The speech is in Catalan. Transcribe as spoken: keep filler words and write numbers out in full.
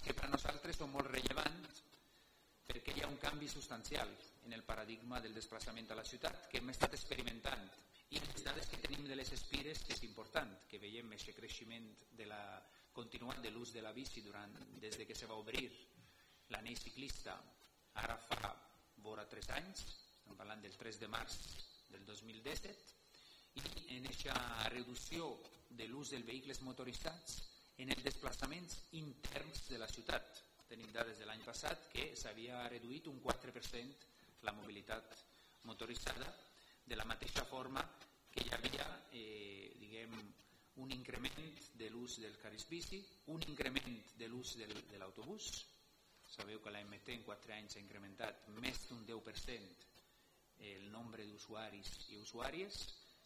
que per a nosaltres són molt rellevants perquè hi ha un canvi substancial en el paradigma del desplaçament a la ciutat que hem estat experimentant i les dades que tenim de les Espires és important, que veiem aquest creixement de la, continuat de l'ús de la bici durant, des de que se va obrir l'anell ciclista, ara fa vora tres anys, estem parlant del tres de març del dos mil disset, i en aquesta reducció de l'ús dels vehicles motoritzats en els desplaçaments interns de la ciutat. Tenim dades de l'any passat que s'havia reduït un quatre per cent la mobilitat motoritzada, de la mateixa forma que hi havia eh, diguem, un increment de l'ús del carrils bici, un increment de l'ús del, de l'autobús. Sabeu que la M T en quatre anys ha incrementat més d'un deu per cent el nombre d'usuaris i usuàries,